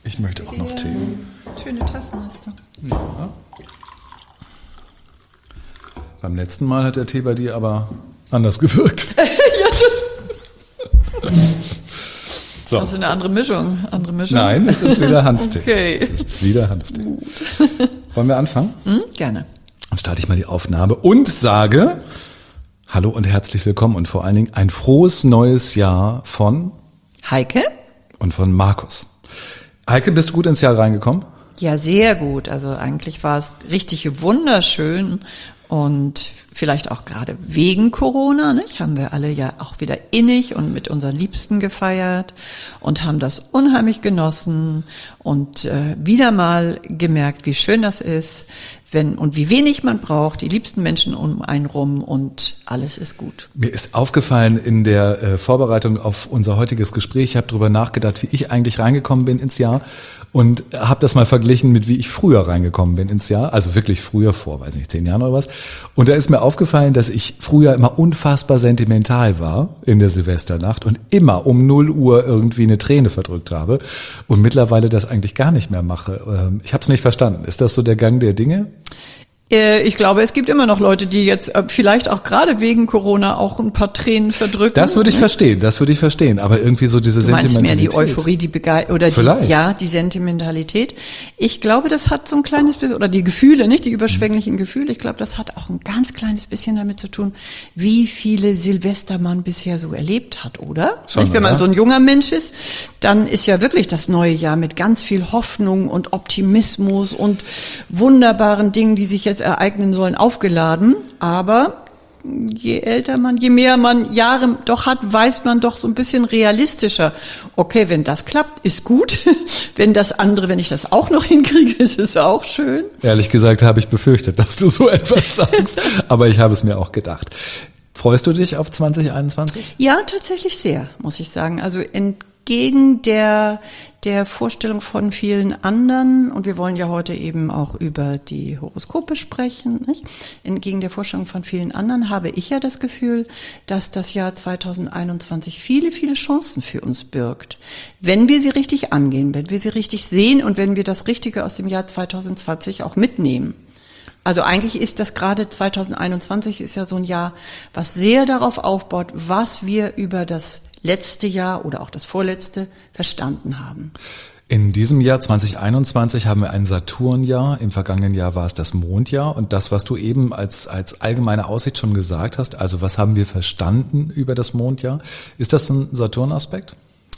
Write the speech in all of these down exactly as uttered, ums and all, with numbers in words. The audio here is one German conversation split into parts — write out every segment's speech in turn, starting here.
Ich möchte auch noch Tee. Schöne Tassen hast du. Ja. Beim letzten Mal hat der Tee bei dir aber anders gewirkt. Ja, so. Also eine andere Mischung. Andere Mischung. Nein, es ist wieder Hanftee. Okay. Es ist wieder Hanftee. Wollen wir anfangen? Hm, gerne. Dann starte ich mal die Aufnahme und sage Hallo und herzlich willkommen und vor allen Dingen ein frohes neues Jahr von Heike? Und von Markus. Heike, bist du gut ins Jahr reingekommen? Ja, sehr gut. Also eigentlich war es richtig wunderschön und vielleicht auch gerade wegen Corona, nicht? Haben wir alle ja auch wieder innig und mit unseren Liebsten gefeiert und haben das unheimlich genossen und äh, wieder mal gemerkt, wie schön das ist, wenn und wie wenig man braucht, die liebsten Menschen um einen rum und alles ist gut. Mir ist aufgefallen in der äh, Vorbereitung auf unser heutiges Gespräch, ich habe darüber nachgedacht, wie ich eigentlich reingekommen bin ins Jahr und habe das mal verglichen mit wie ich früher reingekommen bin ins Jahr, also wirklich früher vor, weiß nicht, zehn Jahren oder was. Und da ist mir aufgefallen, dass ich früher immer unfassbar sentimental war in der Silvesternacht und immer um null Uhr irgendwie eine Träne verdrückt habe und mittlerweile das eigentlich gar nicht mehr mache. Ich habe es nicht verstanden. Ist das so der Gang der Dinge? Ich glaube, es gibt immer noch Leute, die jetzt vielleicht auch gerade wegen Corona auch ein paar Tränen verdrücken. Das würde ich verstehen, das würde ich verstehen. Aber irgendwie so diese du meinst Sentimentalität. mehr die Euphorie, die Begeisterung oder Vielleicht. die, ja, die Sentimentalität. Ich glaube, das hat so ein kleines bisschen, oder die Gefühle, nicht die überschwänglichen Gefühle. Ich glaube, das hat auch ein ganz kleines bisschen damit zu tun, wie viele Silvester man bisher so erlebt hat, oder? Schon, nicht, wenn man oder? so ein junger Mensch ist, dann ist ja wirklich das neue Jahr mit ganz viel Hoffnung und Optimismus und wunderbaren Dingen, die sich jetzt ereignen sollen, aufgeladen. Aber je älter man, je mehr man Jahre doch hat, weiß man doch so ein bisschen realistischer. Okay, wenn das klappt, ist gut. Wenn das andere, wenn ich das auch noch hinkriege, ist es auch schön. Ehrlich gesagt habe ich befürchtet, dass du so etwas sagst, aber ich habe es mir auch gedacht. Freust du dich auf zwanzig einundzwanzig? Ja, tatsächlich sehr, muss ich sagen. Also entgegen der der Vorstellung von vielen anderen, und wir wollen ja heute eben auch über die Horoskope sprechen, nicht? Entgegen der Vorstellung von vielen anderen habe ich ja das Gefühl, dass das Jahr zwanzig einundzwanzig viele, viele Chancen für uns birgt. Wenn wir sie richtig angehen, wenn wir sie richtig sehen und wenn wir das Richtige aus dem Jahr zwanzig zwanzig auch mitnehmen. Also eigentlich ist das gerade zwanzig einundzwanzig ist ja so ein Jahr, was sehr darauf aufbaut, was wir über das letzte Jahr oder auch das vorletzte verstanden haben. In diesem Jahr zwanzig einundzwanzig haben wir ein Saturnjahr. Im vergangenen Jahr war es das Mondjahr. Und das, was du eben als, als allgemeine Aussicht schon gesagt hast, also was haben wir verstanden über das Mondjahr? Ist das ein Saturnaspekt?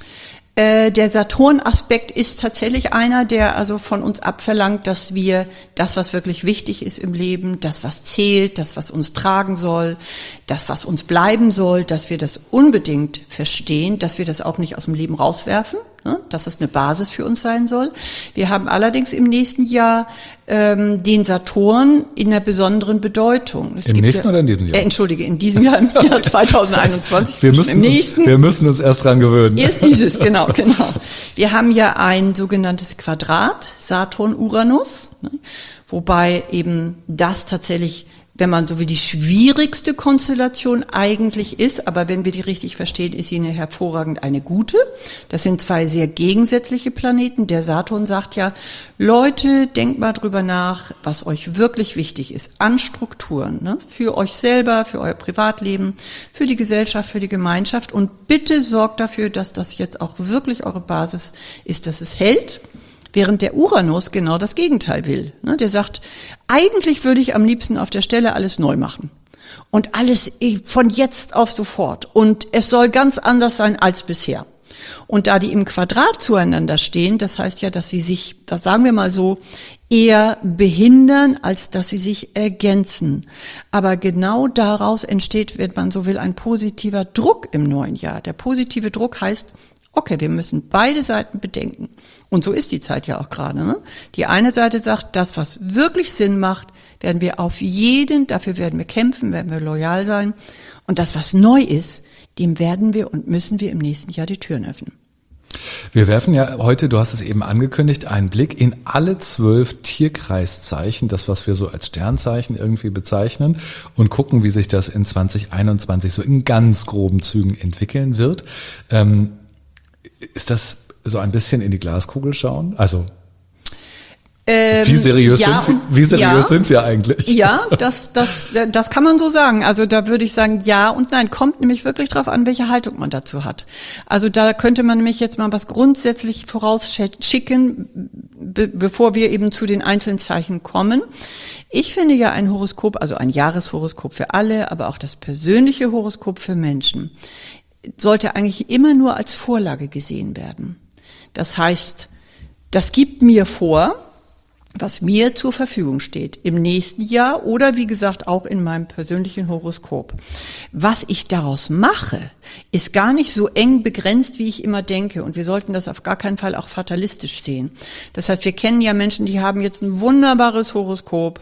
Der Saturn-Aspekt ist tatsächlich einer, der also von uns abverlangt, dass wir das, was wirklich wichtig ist im Leben, das, was zählt, das, was uns tragen soll, das, was uns bleiben soll, dass wir das unbedingt verstehen, dass wir das auch nicht aus dem Leben rauswerfen, ne? Dass es eine Basis für uns sein soll. Wir haben allerdings im nächsten Jahr ähm, den Saturn in einer besonderen Bedeutung. Es Im gibt nächsten ja, oder in diesem Jahr? Äh, Entschuldige, in diesem Jahr, im Jahr zwanzig einundzwanzig. Wir müssen, im nächsten. uns, wir müssen uns erst dran gewöhnen. Erst dieses, genau, genau. Wir haben ja ein sogenanntes Quadrat, Saturn-Uranus, ne, wobei eben das tatsächlich, wenn man so will, die schwierigste Konstellation eigentlich ist, aber wenn wir die richtig verstehen, ist sie eine hervorragend eine gute. Das sind zwei sehr gegensätzliche Planeten. Der Saturn sagt ja, Leute, denkt mal drüber nach, was euch wirklich wichtig ist an Strukturen, ne? Für euch selber, für euer Privatleben, für die Gesellschaft, für die Gemeinschaft und bitte sorgt dafür, dass das jetzt auch wirklich eure Basis ist, dass es hält. Während der Uranus genau das Gegenteil will. Der sagt, eigentlich würde ich am liebsten auf der Stelle alles neu machen. Und alles von jetzt auf sofort. Und es soll ganz anders sein als bisher. Und da die im Quadrat zueinander stehen, das heißt ja, dass sie sich, das sagen wir mal so, eher behindern, als dass sie sich ergänzen. Aber genau daraus entsteht, wenn man so will, ein positiver Druck im neuen Jahr. Der positive Druck heißt, okay, wir müssen beide Seiten bedenken. Und so ist die Zeit ja auch gerade. Ne? Die eine Seite sagt, das, was wirklich Sinn macht, werden wir auf jeden, dafür werden wir kämpfen, werden wir loyal sein. Und das, was neu ist, dem werden wir und müssen wir im nächsten Jahr die Türen öffnen. Wir werfen ja heute, du hast es eben angekündigt, einen Blick in alle zwölf Tierkreiszeichen, das, was wir so als Sternzeichen irgendwie bezeichnen, und gucken, wie sich das in zwanzig einundzwanzig so in ganz groben Zügen entwickeln wird. Ähm, ist das so ein bisschen in die Glaskugel schauen? Also Ähm, wie seriös, ja, sind, wir, wie seriös ja, sind wir eigentlich? Ja, das, das, das kann man so sagen. Also da würde ich sagen, ja und nein. Kommt nämlich wirklich drauf an, welche Haltung man dazu hat. Also da könnte man nämlich jetzt mal was grundsätzlich vorausschicken, be- bevor wir eben zu den einzelnen Zeichen kommen. Ich finde ja ein Horoskop, also ein Jahreshoroskop für alle, aber auch das persönliche Horoskop für Menschen, sollte eigentlich immer nur als Vorlage gesehen werden. Das heißt, das gibt mir vor, was mir zur Verfügung steht im nächsten Jahr oder wie gesagt auch in meinem persönlichen Horoskop. Was ich daraus mache, ist gar nicht so eng begrenzt, wie ich immer denke. Und wir sollten das auf gar keinen Fall auch fatalistisch sehen. Das heißt, wir kennen ja Menschen, die haben jetzt ein wunderbares Horoskop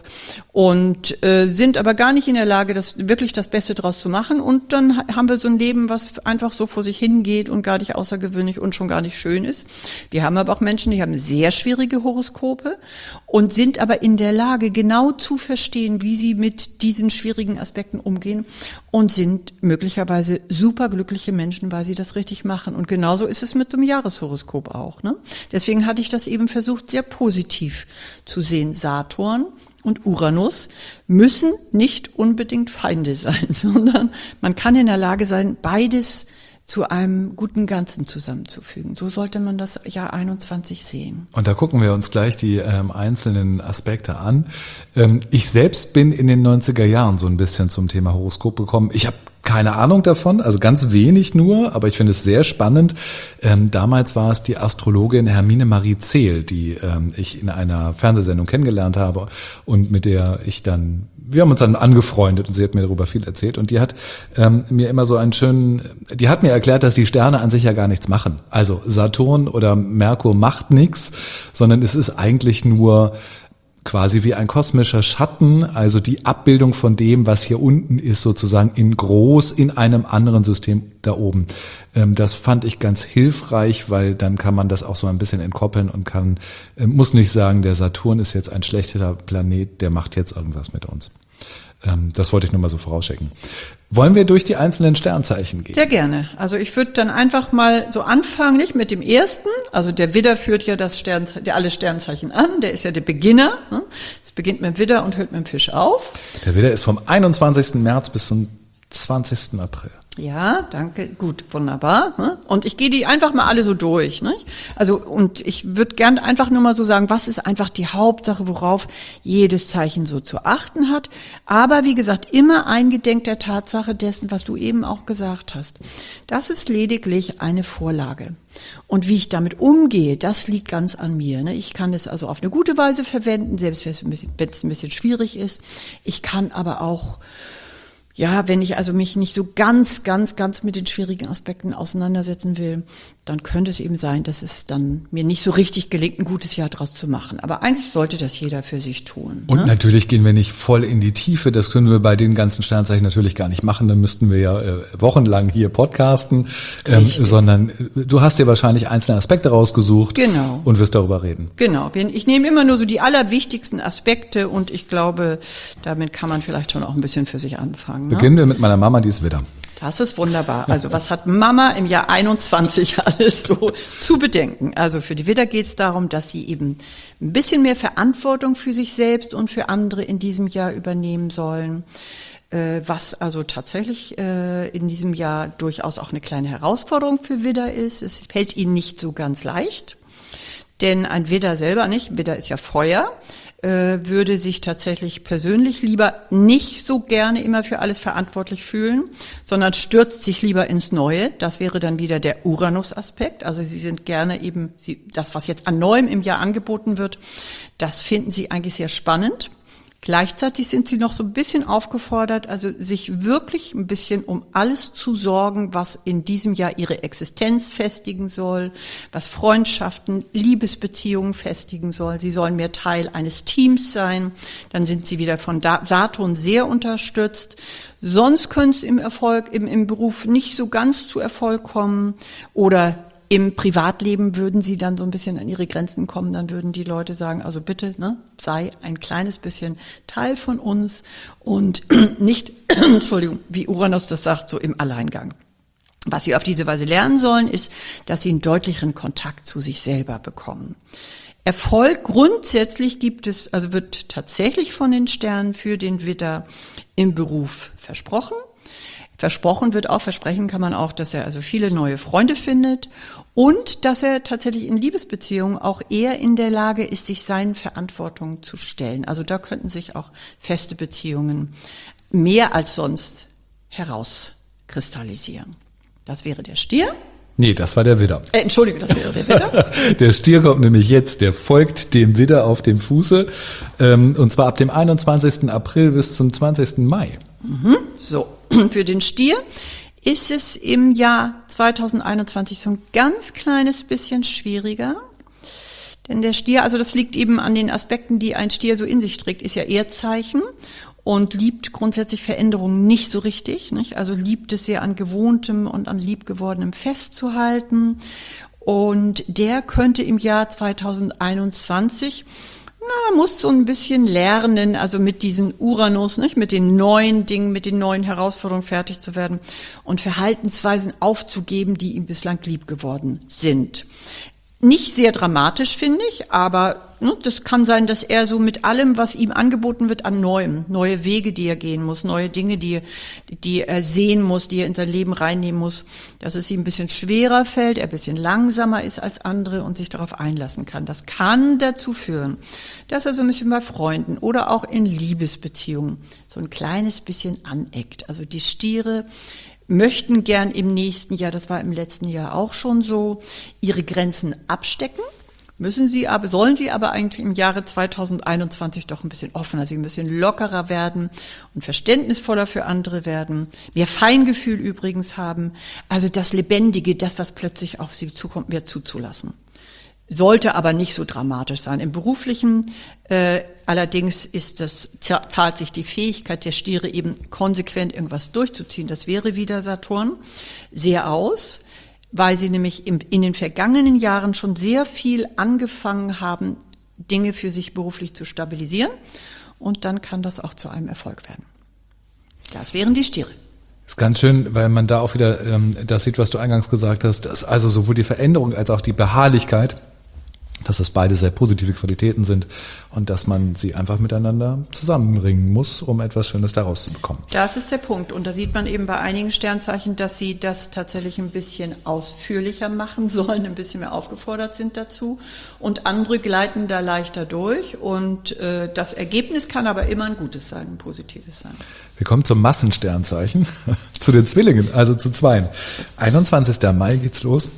und äh, sind aber gar nicht in der Lage, das wirklich das Beste draus zu machen. Und dann ha- haben wir so ein Leben, was einfach so vor sich hingeht und gar nicht außergewöhnlich und schon gar nicht schön ist. Wir haben aber auch Menschen, die haben sehr schwierige Horoskope und sind aber in der Lage, genau zu verstehen, wie sie mit diesen schwierigen Aspekten umgehen und sind möglicherweise super glückliche Menschen, weil sie das richtig machen. Und genauso ist es mit so einem Jahreshoroskop auch, ne? Deswegen hatte ich das eben versucht, sehr positiv zu sehen. Saturn und Uranus müssen nicht unbedingt Feinde sein, sondern man kann in der Lage sein, beides zu einem guten Ganzen zusammenzufügen. So sollte man das Jahr einundzwanzig sehen. Und da gucken wir uns gleich die ähm, einzelnen Aspekte an. Ähm, ich selbst bin in den neunziger Jahren so ein bisschen zum Thema Horoskop gekommen. Ich habe keine Ahnung davon, also ganz wenig nur, aber ich finde es sehr spannend. Ähm, damals war es die Astrologin Hermine Marie Zehl, die ähm, ich in einer Fernsehsendung kennengelernt habe und mit der ich dann, wir haben uns dann angefreundet und sie hat mir darüber viel erzählt und die hat ähm, mir immer so einen schönen, die hat mir erklärt, dass die Sterne an sich ja gar nichts machen. Also Saturn oder Merkur macht nichts, sondern es ist eigentlich nur quasi wie ein kosmischer Schatten, also die Abbildung von dem, was hier unten ist, sozusagen in groß in einem anderen System da oben. Das fand ich ganz hilfreich, weil dann kann man das auch so ein bisschen entkoppeln und kann, muss nicht sagen, der Saturn ist jetzt ein schlechter Planet, der macht jetzt irgendwas mit uns. Das wollte ich nur mal so vorausschicken. Wollen wir durch die einzelnen Sternzeichen gehen? Sehr gerne. Also ich würde dann einfach mal so anfangen, nicht mit dem ersten. Also der Widder führt ja das Sternze- der alle Sternzeichen an. Der ist ja der Beginner. Es beginnt mit dem Widder und hört mit dem Fisch auf. Der Widder ist vom einundzwanzigsten März bis zum zwanzigsten April. Ja, danke. Gut, wunderbar. Und ich gehe die einfach mal alle so durch. Also, und ich würde gern einfach nur mal so sagen, was ist einfach die Hauptsache, worauf jedes Zeichen so zu achten hat. Aber wie gesagt, immer eingedenk der Tatsache dessen, was du eben auch gesagt hast. Das ist lediglich eine Vorlage. Und wie ich damit umgehe, das liegt ganz an mir. Ich kann es also auf eine gute Weise verwenden, selbst wenn es ein bisschen, wenn es ein bisschen schwierig ist. Ich kann aber auch Ja, wenn ich also mich nicht so ganz, ganz, ganz mit den schwierigen Aspekten auseinandersetzen will, dann könnte es eben sein, dass es dann mir nicht so richtig gelingt, ein gutes Jahr draus zu machen. Aber eigentlich sollte das jeder für sich tun. Und ne? natürlich gehen wir nicht voll in die Tiefe. Das können wir bei den ganzen Sternzeichen natürlich gar nicht machen. Dann müssten wir ja äh, wochenlang hier podcasten. Ähm, sondern äh, du hast dir wahrscheinlich einzelne Aspekte rausgesucht. Genau. Und wirst darüber reden. Genau. Ich nehme immer nur so die allerwichtigsten Aspekte und ich glaube, damit kann man vielleicht schon auch ein bisschen für sich anfangen. Beginnen ne? wir mit meiner Mama, die ist Widder. Das ist wunderbar. Also was hat Mama im Jahr einundzwanzig alles so zu bedenken? Also für die Widder geht es darum, dass sie eben ein bisschen mehr Verantwortung für sich selbst und für andere in diesem Jahr übernehmen sollen. Was also tatsächlich in diesem Jahr durchaus auch eine kleine Herausforderung für Widder ist. Es fällt ihnen nicht so ganz leicht. Denn ein Widder selber nicht, Widder ist ja Feuer, äh, würde sich tatsächlich persönlich lieber nicht so gerne immer für alles verantwortlich fühlen, sondern stürzt sich lieber ins Neue. Das wäre dann wieder der Uranus-Aspekt. Also sie sind gerne eben, sie, das, was jetzt an Neuem im Jahr angeboten wird, das finden sie eigentlich sehr spannend. Gleichzeitig sind sie noch so ein bisschen aufgefordert, also sich wirklich ein bisschen um alles zu sorgen, was in diesem Jahr ihre Existenz festigen soll, was Freundschaften, Liebesbeziehungen festigen soll. Sie sollen mehr Teil eines Teams sein. Dann sind sie wieder von Saturn sehr unterstützt. Sonst könnte es im Erfolg, im, im Beruf nicht so ganz zu Erfolg kommen oder im Privatleben würden sie dann so ein bisschen an ihre Grenzen kommen, dann würden die Leute sagen, also bitte, ne, sei ein kleines bisschen Teil von uns und nicht, Entschuldigung, wie Uranus das sagt, so im Alleingang. Was sie auf diese Weise lernen sollen, ist, dass sie einen deutlicheren Kontakt zu sich selber bekommen. Erfolg grundsätzlich gibt es, also wird tatsächlich von den Sternen für den Widder im Beruf versprochen. Versprochen wird auch, versprechen kann man auch, dass er also viele neue Freunde findet und dass er tatsächlich in Liebesbeziehungen auch eher in der Lage ist, sich seinen Verantwortungen zu stellen. Also da könnten sich auch feste Beziehungen mehr als sonst herauskristallisieren. Das wäre der Stier. Nee, das war der Widder. Äh, Entschuldige, das wäre der Widder. Der Stier kommt nämlich jetzt, der folgt dem Widder auf dem Fuße, ähm, und zwar ab dem einundzwanzigsten April bis zum zwanzigsten Mai. Mhm. So, für den Stier ist es im Jahr zweitausendeinundzwanzig so ein ganz kleines bisschen schwieriger. Denn der Stier, also das liegt eben an den Aspekten, die ein Stier so in sich trägt, ist ja Erdzeichen und liebt grundsätzlich Veränderungen nicht so richtig, nicht? Also liebt es sehr an Gewohntem und an Liebgewordenem festzuhalten. Und der könnte im Jahr zweitausendeinundzwanzig, na, muss so ein bisschen lernen, also mit diesen Uranus, nicht? Mit den neuen Dingen, mit den neuen Herausforderungen fertig zu werden und Verhaltensweisen aufzugeben, die ihm bislang lieb geworden sind. Nicht sehr dramatisch, finde ich, aber ne, das kann sein, dass er so mit allem, was ihm angeboten wird, an Neuem, neue Wege, die er gehen muss, neue Dinge, die, die er sehen muss, die er in sein Leben reinnehmen muss, dass es ihm ein bisschen schwerer fällt, er ein bisschen langsamer ist als andere und sich darauf einlassen kann. Das kann dazu führen, dass er so ein bisschen bei Freunden oder auch in Liebesbeziehungen so ein kleines bisschen aneckt. Also die Stiere möchten gern im nächsten Jahr, das war im letzten Jahr auch schon so, ihre Grenzen abstecken, müssen sie aber, sollen sie aber eigentlich im Jahre zweitausendeinundzwanzig doch ein bisschen offener, also ein bisschen lockerer werden und verständnisvoller für andere werden, mehr Feingefühl übrigens haben, also das Lebendige, das, was plötzlich auf sie zukommt, mehr zuzulassen. Sollte aber nicht so dramatisch sein. Im Beruflichen äh, allerdings ist das, zahlt sich die Fähigkeit der Stiere eben konsequent irgendwas durchzuziehen. Das wäre wieder Saturn sehr aus, weil sie nämlich im, in den vergangenen Jahren schon sehr viel angefangen haben, Dinge für sich beruflich zu stabilisieren. Und dann kann das auch zu einem Erfolg werden. Das wären die Stiere. Das ist ganz schön, weil man da auch wieder ähm, das sieht, was du eingangs gesagt hast, dass also sowohl die Veränderung als auch die Beharrlichkeit, dass das beide sehr positive Qualitäten sind und dass man sie einfach miteinander zusammenbringen muss, um etwas Schönes daraus zu bekommen. Das ist der Punkt. Und da sieht man eben bei einigen Sternzeichen, dass sie das tatsächlich ein bisschen ausführlicher machen sollen, ein bisschen mehr aufgefordert sind dazu. Und andere gleiten da leichter durch. Und äh, das Ergebnis kann aber immer ein gutes sein, ein positives sein. Wir kommen zum Massensternzeichen, zu den Zwillingen, also zu zweien. einundzwanzigsten Mai geht's los.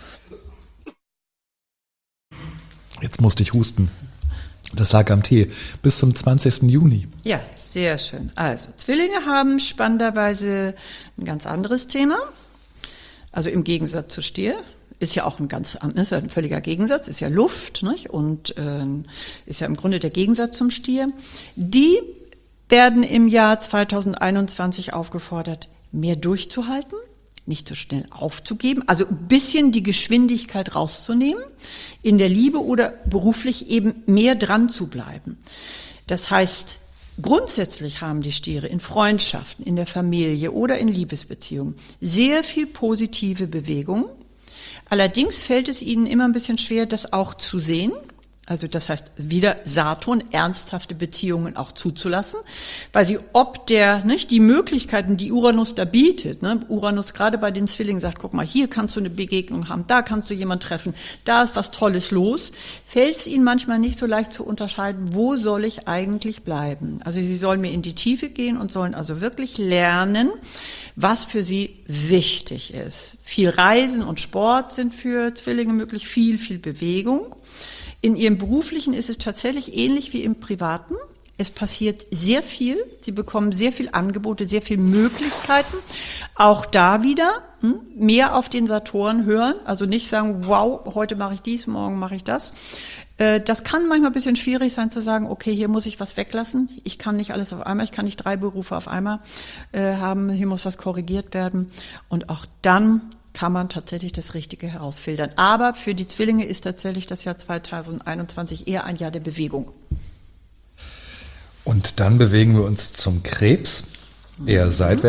Jetzt musste ich husten. Das lag am Tee. Bis zum zwanzigsten Juni. Ja, sehr schön. Also, Zwillinge haben spannenderweise ein ganz anderes Thema. Also im Gegensatz zu Stier. Ist ja auch ein ganz anderes, ein völliger Gegensatz. Ist ja Luft, nicht? Und äh, ist ja im Grunde der Gegensatz zum Stier. Die werden im Jahr zweitausendeinundzwanzig aufgefordert, mehr durchzuhalten, nicht so schnell aufzugeben, also ein bisschen die Geschwindigkeit rauszunehmen, in der Liebe oder beruflich eben mehr dran zu bleiben. Das heißt, grundsätzlich haben die Stiere in Freundschaften, in der Familie oder in Liebesbeziehungen sehr viel positive Bewegung. Allerdings fällt es ihnen immer ein bisschen schwer, das auch zu sehen. Also das heißt, wieder Saturn, ernsthafte Beziehungen auch zuzulassen, weil sie ob der, nicht, die Möglichkeiten, die Uranus da bietet, ne, Uranus gerade bei den Zwillingen sagt, guck mal, hier kannst du eine Begegnung haben, da kannst du jemanden treffen, da ist was Tolles los, fällt es ihnen manchmal nicht so leicht zu unterscheiden, wo soll ich eigentlich bleiben? Also sie sollen mir in die Tiefe gehen und sollen also wirklich lernen, was für sie wichtig ist. Viel Reisen und Sport sind für Zwillinge möglich, viel, viel Bewegung. In ihrem Beruflichen ist es tatsächlich ähnlich wie im Privaten. Es passiert sehr viel. Sie bekommen sehr viel Angebote, sehr viel Möglichkeiten. Auch da wieder hm, mehr auf den Saturn hören. Also nicht sagen, wow, heute mache ich dies, morgen mache ich das. Äh, das kann manchmal ein bisschen schwierig sein zu sagen, okay, hier muss ich was weglassen. Ich kann nicht alles auf einmal, ich kann nicht drei Berufe auf einmal äh, haben. Hier muss was korrigiert werden. Und auch dann kann man tatsächlich das Richtige herausfiltern. Aber für die Zwillinge ist tatsächlich das Jahr zweitausendeinundzwanzig eher ein Jahr der Bewegung. Und dann bewegen wir uns zum Krebs, eher mhm. seitwärts.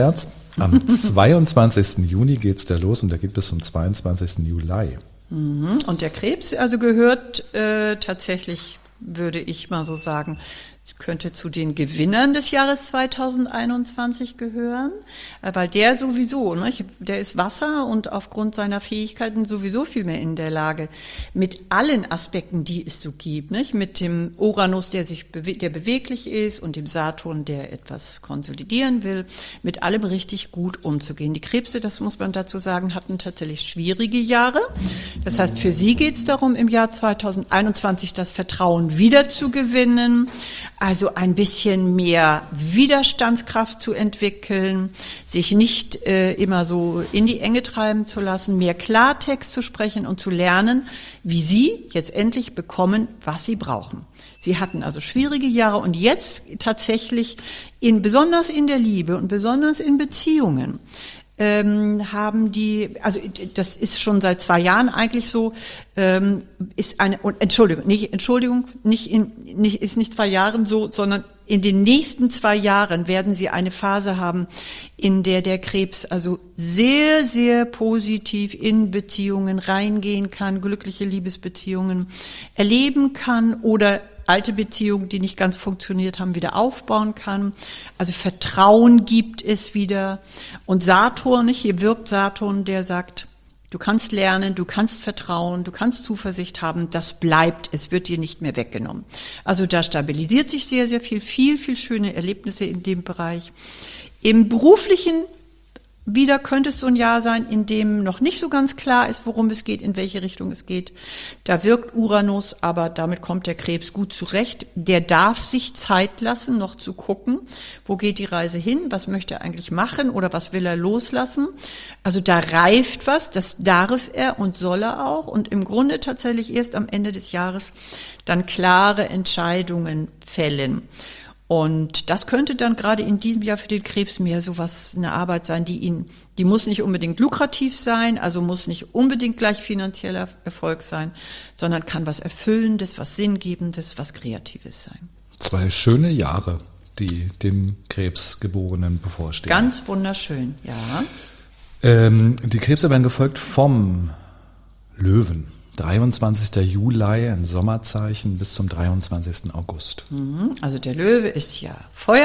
Am zweiundzwanzigsten Juni geht's da los und der geht bis zum zweiundzwanzigsten Juli. Und der Krebs also gehört äh, tatsächlich, würde ich mal so sagen, könnte zu den Gewinnern des Jahres zweitausendeinundzwanzig gehören, weil der sowieso, ne, der ist Wasser und aufgrund seiner Fähigkeiten sowieso viel mehr in der Lage, mit allen Aspekten, die es so gibt, nicht, mit dem Uranus, der sich bewe- der beweglich ist und dem Saturn, der etwas konsolidieren will, mit allem richtig gut umzugehen. Die Krebse, das muss man dazu sagen, hatten tatsächlich schwierige Jahre. Das heißt, für sie geht es darum, im Jahr zweitausendeinundzwanzig das Vertrauen wieder zu gewinnen, also ein bisschen mehr Widerstandskraft zu entwickeln, sich nicht äh, immer so in die Enge treiben zu lassen, mehr Klartext zu sprechen und zu lernen, wie sie jetzt endlich bekommen, was sie brauchen. Sie hatten also schwierige Jahre und jetzt tatsächlich in, besonders in der Liebe und besonders in Beziehungen, Ähm, haben die, also das ist schon seit zwei Jahren eigentlich so, ähm, ist eine, Entschuldigung, nicht, Entschuldigung, nicht in, nicht, ist nicht zwei Jahren so, sondern in den nächsten zwei Jahren werden sie eine Phase haben, in der der Krebs also sehr, sehr positiv in Beziehungen reingehen kann, glückliche Liebesbeziehungen erleben kann oder alte Beziehungen, die nicht ganz funktioniert haben, wieder aufbauen kann. Also Vertrauen gibt es wieder. Und Saturn, nicht? Hier wirkt Saturn, der sagt, du kannst lernen, du kannst vertrauen, du kannst Zuversicht haben, das bleibt, es wird dir nicht mehr weggenommen. Also da stabilisiert sich sehr, sehr viel, viel, viel schöne Erlebnisse in dem Bereich. Im beruflichen wieder könnte es so ein Jahr sein, in dem noch nicht so ganz klar ist, worum es geht, in welche Richtung es geht. Da wirkt Uranus, aber damit kommt der Krebs gut zurecht. Der darf sich Zeit lassen, noch zu gucken, wo geht die Reise hin, was möchte er eigentlich machen oder was will er loslassen. Also da reift was, das darf er und soll er auch. Und im Grunde tatsächlich erst am Ende des Jahres dann klare Entscheidungen fällen. Und das könnte dann gerade in diesem Jahr für den Krebs mehr sowas, eine Arbeit sein, die ihn, die muss nicht unbedingt lukrativ sein, also muss nicht unbedingt gleich finanzieller Erfolg sein, sondern kann was Erfüllendes, was Sinngebendes, was Kreatives sein. Zwei schöne Jahre, die dem Krebsgeborenen bevorstehen. Ganz wunderschön, ja. Ähm, die Krebse werden gefolgt vom Löwen. dreiundzwanzigsten Juli, ein Sommerzeichen, bis zum dreiundzwanzigsten August. Also der Löwe ist ja Feuer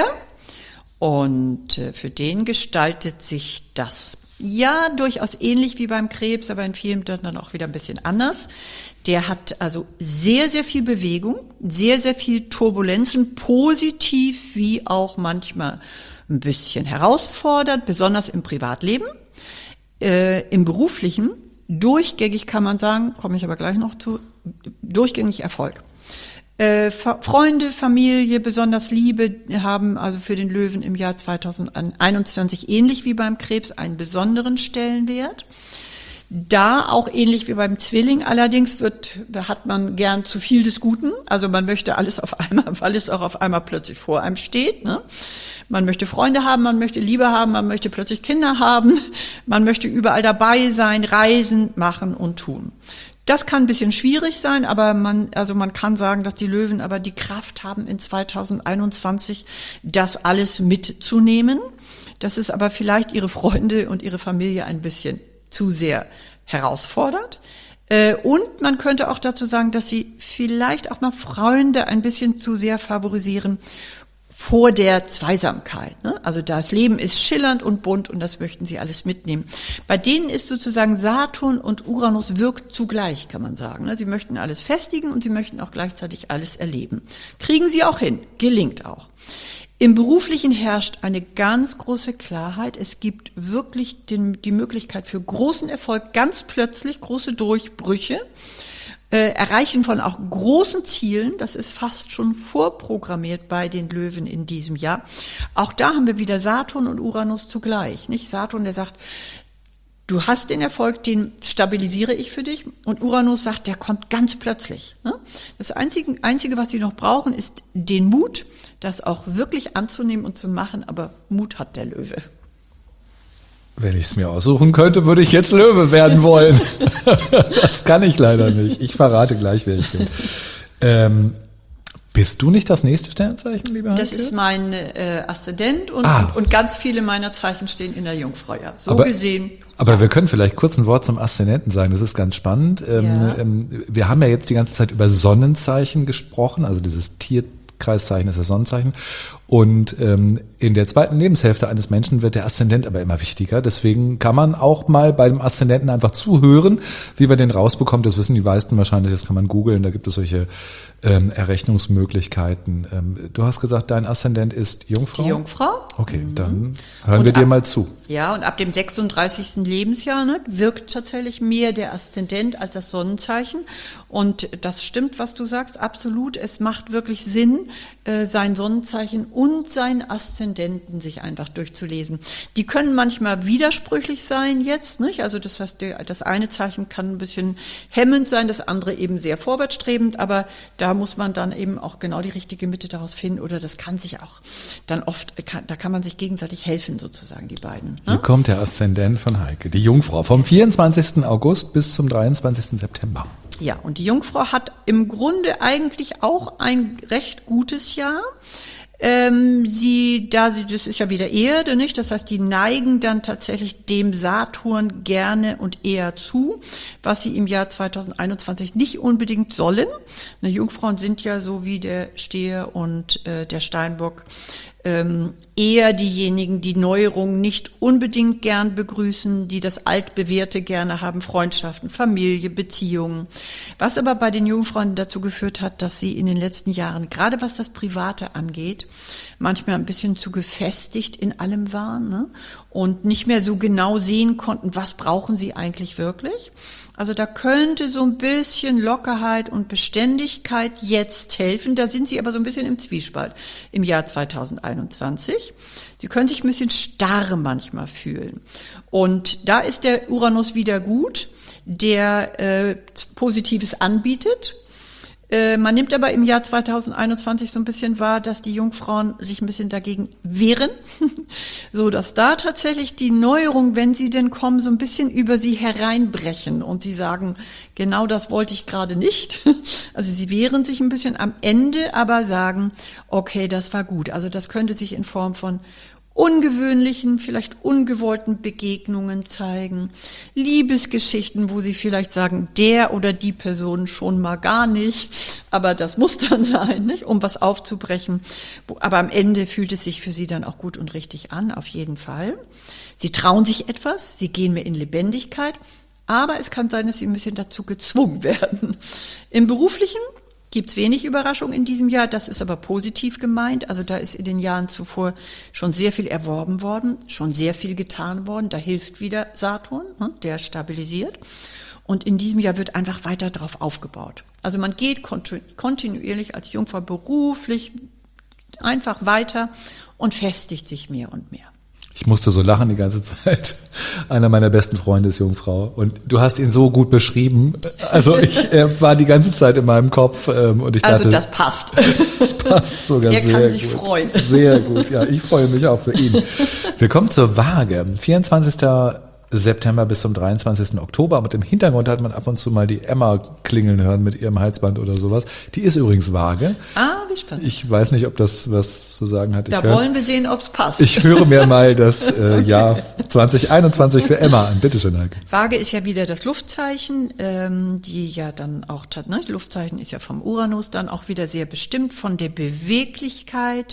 und für den gestaltet sich das ja durchaus ähnlich wie beim Krebs, aber in vielen dann auch wieder ein bisschen anders. Der hat also sehr, sehr viel Bewegung, sehr, sehr viel Turbulenzen, positiv wie auch manchmal ein bisschen herausfordernd, besonders im Privatleben, äh, im Beruflichen. Durchgängig kann man sagen, komme ich aber gleich noch zu, durchgängig Erfolg. Äh, Freunde, Familie, besonders Liebe haben also für den Löwen im Jahr zweitausendeinundzwanzig ähnlich wie beim Krebs einen besonderen Stellenwert. Da auch ähnlich wie beim Zwilling, allerdings wird, hat man gern zu viel des Guten, also man möchte alles auf einmal, weil es auch auf einmal plötzlich vor einem steht, ne? Man möchte Freunde haben, man möchte Liebe haben, man möchte plötzlich Kinder haben, man möchte überall dabei sein, reisen, machen und tun. Das kann ein bisschen schwierig sein, aber man, also man kann sagen, dass die Löwen aber die Kraft haben, in zweitausendeinundzwanzig das alles mitzunehmen. Das ist aber vielleicht ihre Freunde und ihre Familie ein bisschen zu sehr herausfordert. Und man könnte auch dazu sagen, dass sie vielleicht auch mal Freunde ein bisschen zu sehr favorisieren vor der Zweisamkeit. Also das Leben ist schillernd und bunt und das möchten sie alles mitnehmen. Bei denen ist sozusagen Saturn und Uranus wirkt zugleich, kann man sagen. Sie möchten alles festigen und sie möchten auch gleichzeitig alles erleben. Kriegen sie auch hin, gelingt auch. Im Beruflichen herrscht eine ganz große Klarheit. Es gibt wirklich den, die Möglichkeit für großen Erfolg, ganz plötzlich große Durchbrüche, äh, Erreichen von auch großen Zielen. Das ist fast schon vorprogrammiert bei den Löwen in diesem Jahr. Auch da haben wir wieder Saturn und Uranus zugleich. Nicht Saturn, der sagt, du hast den Erfolg, den stabilisiere ich für dich. Und Uranus sagt, der kommt ganz plötzlich. Das Einzige, Einzige, was sie noch brauchen, ist den Mut, das auch wirklich anzunehmen und zu machen. Aber Mut hat der Löwe. Wenn ich es mir aussuchen könnte, würde ich jetzt Löwe werden wollen. Das kann ich leider nicht. Ich verrate gleich, wer ich bin. Ähm, Bist du nicht das nächste Sternzeichen, lieber Heike? Das ist mein äh, Aszendent und, Ah. und, und ganz viele meiner Zeichen stehen in der Jungfrau, ja. So Aber- gesehen. Aber ja. wir können vielleicht kurz ein Wort zum Aszendenten sagen. Das ist ganz spannend. Ähm, Ja. ähm, wir haben ja jetzt die ganze Zeit über Sonnenzeichen gesprochen, also dieses Tierkreiszeichen ist das Sonnenzeichen. Und ähm, in der zweiten Lebenshälfte eines Menschen wird der Aszendent aber immer wichtiger. Deswegen kann man auch mal bei dem Aszendenten einfach zuhören, wie man den rausbekommt. Das wissen die meisten wahrscheinlich, das kann man googeln. Da gibt es solche ähm, Errechnungsmöglichkeiten. Ähm, du hast gesagt, dein Aszendent ist Jungfrau? Die Jungfrau. Okay, dann hören Und wir dir ab- mal zu. Ja, und ab dem sechsunddreißigsten Lebensjahr ne, wirkt tatsächlich mehr der Aszendent als das Sonnenzeichen. Und das stimmt, was du sagst, absolut. Es macht wirklich Sinn, äh, sein Sonnenzeichen und seinen Aszendenten sich einfach durchzulesen. Die können manchmal widersprüchlich sein jetzt, nicht? Also das heißt, der, das eine Zeichen kann ein bisschen hemmend sein, das andere eben sehr vorwärtsstrebend, aber da muss man dann eben auch genau die richtige Mitte daraus finden oder das kann sich auch dann oft, kann, da kann man sich gegenseitig helfen sozusagen, die beiden. Hier Ne? kommt der Aszendent von Heike, die Jungfrau, vom vierundzwanzigsten August bis zum dreiundzwanzigsten September. Ja, und die Jungfrau hat im Grunde eigentlich auch ein recht gutes Jahr. Ähm, sie, da sie, das ist ja wieder Erde, nicht? Das heißt, die neigen dann tatsächlich dem Saturn gerne und eher zu, was sie im Jahr zweitausendeinundzwanzig nicht unbedingt sollen. Ne, Jungfrauen sind ja so wie der Stier und äh, der Steinbock ähm, eher diejenigen, die Neuerungen nicht unbedingt gern begrüßen, die das Altbewährte gerne haben, Freundschaften, Familie, Beziehungen. Was aber bei den Jungfrauen dazu geführt hat, dass sie in den letzten Jahren, gerade was das Private angeht, manchmal ein bisschen zu gefestigt in allem waren, ne? Und nicht mehr so genau sehen konnten, was brauchen sie eigentlich wirklich. Also da könnte so ein bisschen Lockerheit und Beständigkeit jetzt helfen. Da sind sie aber so ein bisschen im Zwiespalt im Jahr zweitausendeinundzwanzig. Sie können sich ein bisschen starr manchmal fühlen. Und da ist der Uranus wieder gut, der äh, Positives anbietet. Äh, man nimmt aber im Jahr zweitausendeinundzwanzig so ein bisschen wahr, dass die Jungfrauen sich ein bisschen dagegen wehren, so dass da tatsächlich die Neuerungen, wenn sie denn kommen, so ein bisschen über sie hereinbrechen und sie sagen, genau das wollte ich gerade nicht. Also sie wehren sich ein bisschen am Ende, aber sagen, okay, das war gut. Also das könnte sich in Form von ungewöhnlichen, vielleicht ungewollten Begegnungen zeigen, Liebesgeschichten, wo sie vielleicht sagen, der oder die Person schon mal gar nicht, aber das muss dann sein, nicht, um was aufzubrechen. Aber am Ende fühlt es sich für sie dann auch gut und richtig an, auf jeden Fall. Sie trauen sich etwas, sie gehen mehr in Lebendigkeit, aber es kann sein, dass sie ein bisschen dazu gezwungen werden. Im Beruflichen gibt's wenig Überraschung in diesem Jahr, das ist aber positiv gemeint. Also da ist in den Jahren zuvor schon sehr viel erworben worden, schon sehr viel getan worden. Da hilft wieder Saturn, der stabilisiert. Und in diesem Jahr wird einfach weiter drauf aufgebaut. Also man geht kontinuierlich als Jungfrau beruflich einfach weiter und festigt sich mehr und mehr. Ich musste so lachen die ganze Zeit. Einer meiner besten Freunde ist Jungfrau und du hast ihn so gut beschrieben. Also ich äh, war die ganze Zeit in meinem Kopf ähm, und ich Also dachte, das passt. das passt sogar Der sehr kann sich gut. freuen. Sehr gut, ja, ich freue mich auch für ihn. Wir kommen zur Waage. vierundzwanzigsten September bis zum dreiundzwanzigsten Oktober. Mit dem Hintergrund hat man ab und zu mal die Emma klingeln hören mit ihrem Halsband oder sowas. Die ist übrigens Waage. Ah, wie spannend. Ich weiß nicht, ob das was zu sagen hat. Ich Da hör, wollen wir sehen, ob es passt. ich höre mir mal das äh, Jahr zwanzig einundzwanzig für Emma an. Bitte schön, Heike. Waage ist ja wieder das Luftzeichen, ähm, die ja dann auch, ne, Luftzeichen ist ja vom Uranus dann auch wieder sehr bestimmt von der Beweglichkeit.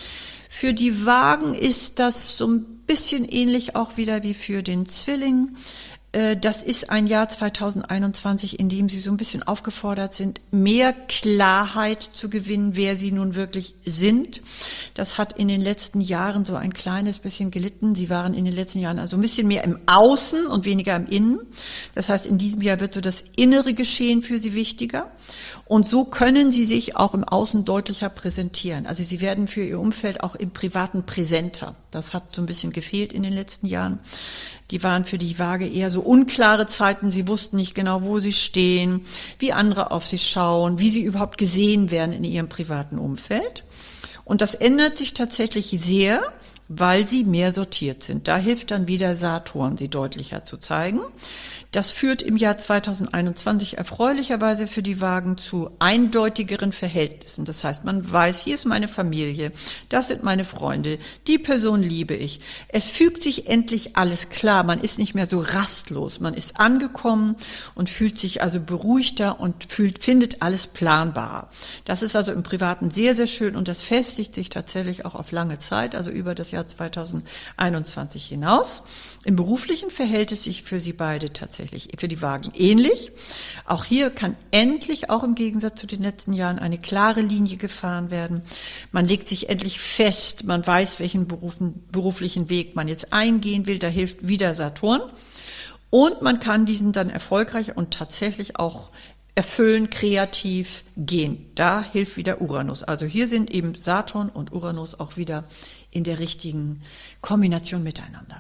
Für die Waagen ist das so ein bisschen ähnlich auch wieder wie für den Zwilling. Das ist ein Jahr zweitausendeinundzwanzig, in dem Sie so ein bisschen aufgefordert sind, mehr Klarheit zu gewinnen, wer Sie nun wirklich sind. Das hat in den letzten Jahren so ein kleines bisschen gelitten. Sie waren in den letzten Jahren also ein bisschen mehr im Außen und weniger im Innen. Das heißt, in diesem Jahr wird so das innere Geschehen für Sie wichtiger. Und so können Sie sich auch im Außen deutlicher präsentieren. Also Sie werden für Ihr Umfeld auch im Privaten präsenter. Das hat so ein bisschen gefehlt in den letzten Jahren. Die waren für die Waage eher so unklare Zeiten. Sie wussten nicht genau, wo sie stehen, wie andere auf sie schauen, wie sie überhaupt gesehen werden in ihrem privaten Umfeld. Und das ändert sich tatsächlich sehr weil sie mehr sortiert sind. Da hilft dann wieder Saturn, sie deutlicher zu zeigen. Das führt im Jahr zweitausendeinundzwanzig erfreulicherweise für die Wagen zu eindeutigeren Verhältnissen. Das heißt, man weiß, hier ist meine Familie, das sind meine Freunde, die Person liebe ich. Es fügt sich endlich alles klar, man ist nicht mehr so rastlos, man ist angekommen und fühlt sich also beruhigter und fühlt, findet alles planbarer. Das ist also im Privaten sehr, sehr schön und das festigt sich tatsächlich auch auf lange Zeit, also über das Jahr zweitausendeinundzwanzig hinaus. Im Beruflichen verhält es sich für sie beide tatsächlich für die Wagen ähnlich. Auch hier kann endlich, auch im Gegensatz zu den letzten Jahren, eine klare Linie gefahren werden. Man legt sich endlich fest, man weiß, welchen Berufen, beruflichen Weg man jetzt eingehen will, da hilft wieder Saturn. Und man kann diesen dann erfolgreich und tatsächlich auch erfüllen, kreativ gehen. Da hilft wieder Uranus. Also hier sind eben Saturn und Uranus auch wieder in der richtigen Kombination miteinander.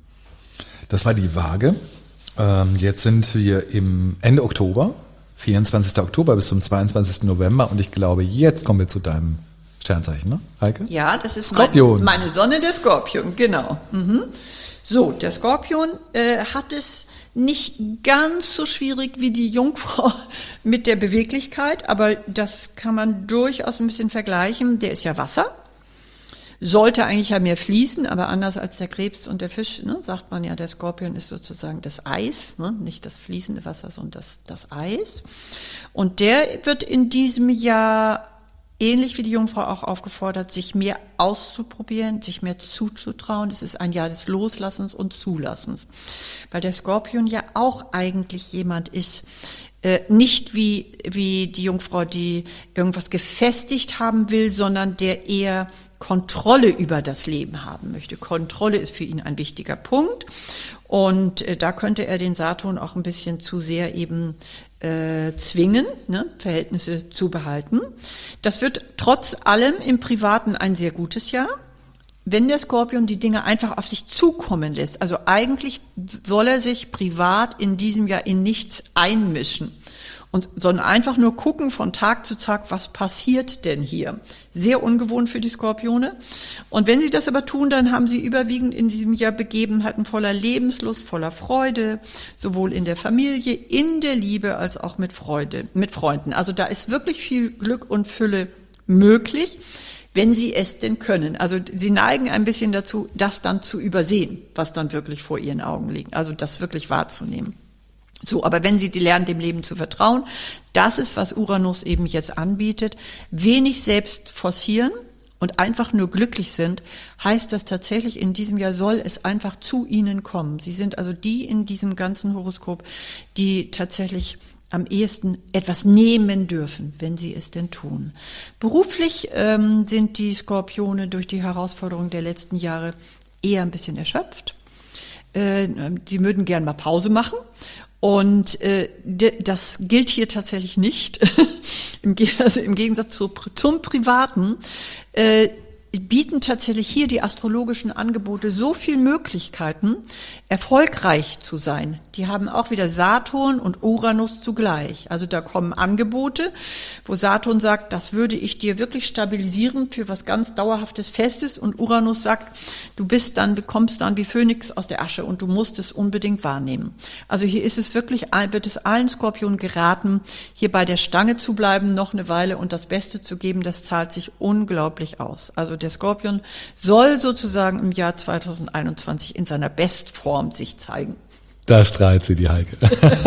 Das war die Waage. Jetzt sind wir im Ende Oktober, vierundzwanzigsten Oktober bis zum zweiundzwanzigsten November und ich glaube, jetzt kommen wir zu deinem Sternzeichen, ne, Heike? Ja, das ist Skorpion. Mein, meine Sonne, der Skorpion, genau. Mhm. So, der Skorpion äh, hat es nicht ganz so schwierig wie die Jungfrau mit der Beweglichkeit, aber das kann man durchaus ein bisschen vergleichen. Der ist ja Wasser. Sollte eigentlich ja mehr fließen, aber anders als der Krebs und der Fisch, ne, sagt man ja, der Skorpion ist sozusagen das Eis, ne, nicht das fließende Wasser, sondern das, das Eis. Und der wird in diesem Jahr, ähnlich wie die Jungfrau, auch aufgefordert, sich mehr auszuprobieren, sich mehr zuzutrauen. Das ist ein Jahr des Loslassens und Zulassens, weil der Skorpion ja auch eigentlich jemand ist, äh, nicht wie, wie die Jungfrau, die irgendwas gefestigt haben will, sondern der eher Kontrolle über das Leben haben möchte. Kontrolle ist für ihn ein wichtiger Punkt und äh, da könnte er den Saturn auch ein bisschen zu sehr eben äh, zwingen, ne, Verhältnisse zu behalten. Das wird trotz allem im Privaten ein sehr gutes Jahr, wenn der Skorpion die Dinge einfach auf sich zukommen lässt. Also eigentlich soll er sich privat in diesem Jahr in nichts einmischen. Und, sondern einfach nur gucken von Tag zu Tag, was passiert denn hier. Sehr ungewohnt für die Skorpione. Und wenn sie das aber tun, dann haben sie überwiegend in diesem Jahr Begebenheiten voller Lebenslust, voller Freude, sowohl in der Familie, in der Liebe, als auch mit Freude, mit Freunden. Also da ist wirklich viel Glück und Fülle möglich, wenn sie es denn können. Also sie neigen ein bisschen dazu, das dann zu übersehen, was dann wirklich vor ihren Augen liegt. Also das wirklich wahrzunehmen. So, aber wenn Sie die lernen, dem Leben zu vertrauen, das ist, was Uranus eben jetzt anbietet, wenig selbst forcieren und einfach nur glücklich sind, heißt das tatsächlich, in diesem Jahr soll es einfach zu Ihnen kommen. Sie sind also die in diesem ganzen Horoskop, die tatsächlich am ehesten etwas nehmen dürfen, wenn sie es denn tun. Beruflich ähm, sind die Skorpione durch die Herausforderungen der letzten Jahre eher ein bisschen erschöpft. Äh, sie würden gern mal Pause machen. Und äh, de, das gilt hier tatsächlich nicht. Im, also im Gegensatz zu, zum Privaten äh, bieten tatsächlich hier die astrologischen Angebote so viel Möglichkeiten, erfolgreich zu sein. Die haben auch wieder Saturn und Uranus zugleich. Also da kommen Angebote, wo Saturn sagt, das würde ich dir wirklich stabilisieren für was ganz Dauerhaftes, Festes. Und Uranus sagt, du bist dann, bekommst dann wie Phönix aus der Asche und du musst es unbedingt wahrnehmen. Also hier ist es wirklich, wird es allen Skorpionen geraten, hier bei der Stange zu bleiben, noch eine Weile und das Beste zu geben. Das zahlt sich unglaublich aus. Also der Skorpion soll sozusagen im Jahr zweitausendeinundzwanzig in seiner Bestform sich zeigen. Da strahlt sie, die Heike.